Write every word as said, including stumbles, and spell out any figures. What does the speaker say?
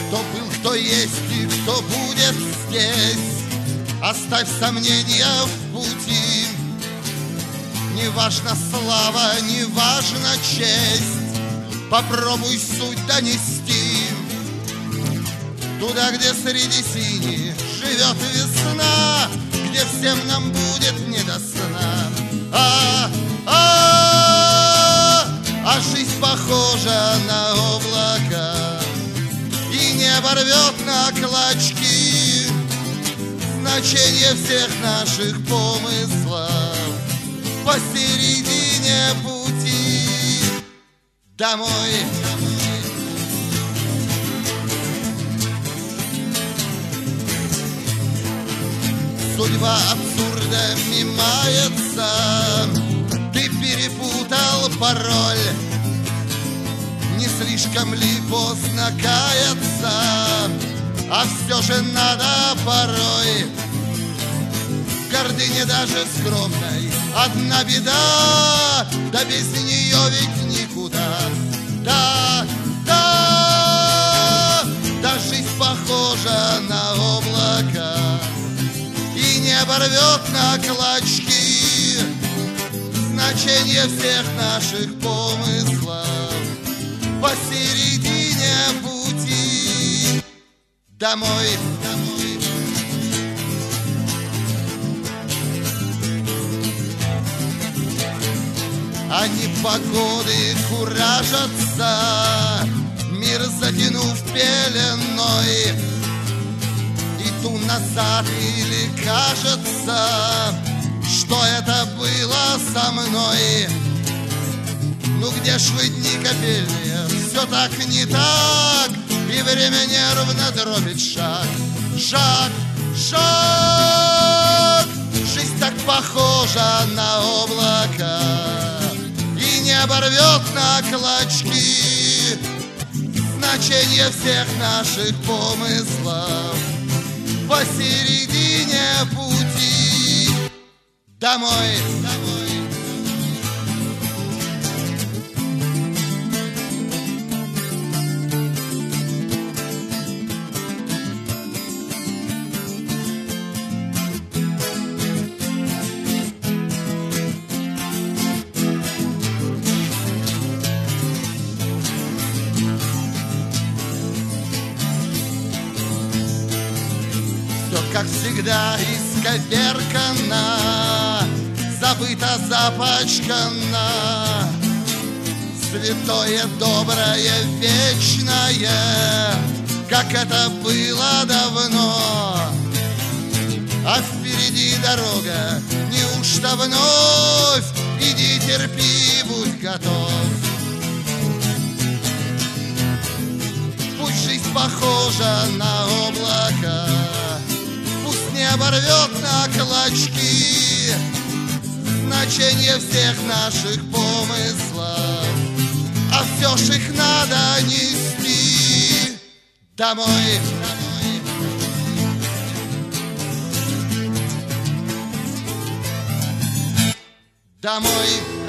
Кто был, кто есть и кто будет здесь. Оставь сомнения в пути. Не важна слава, не важна честь. Попробуй суть донести туда, где среди синих живет весна, где всем нам будет не до сна. А, а, а жизнь похожа на облака, и небо рвет на клочки значение всех наших помыслов посередине пути домой. Судьба абсурдами мается, ты перепутал пароль. Не слишком ли поздно каяться, а все же надо порой. В гордыне даже скромной одна беда, да без нее ведь никуда. Да, да, да жизнь похожа на облака, и небо рвет на клочки значение всех наших помыслов посередине пути домой, домой. А непогоды куражатся, мир затянув пеленой. Иду назад или кажется, что это было со мной. Ну где ж вы дни капельные, все так не так, и время нервно дробит шаг, шаг, шаг. Жизнь так похожа на облака, и небо рвет на клочки значение всех наших помыслов посередине пути домой, домой. Как всегда исковеркано, забыто, запачкано. Святое, доброе, вечное, как это было давно. А впереди дорога, неужто вновь? Иди, терпи, будь готов. Пусть жизнь похожа на облака, небо рвет на клочки значение всех наших помыслов, а все ж их надо нести домой, домой, домой.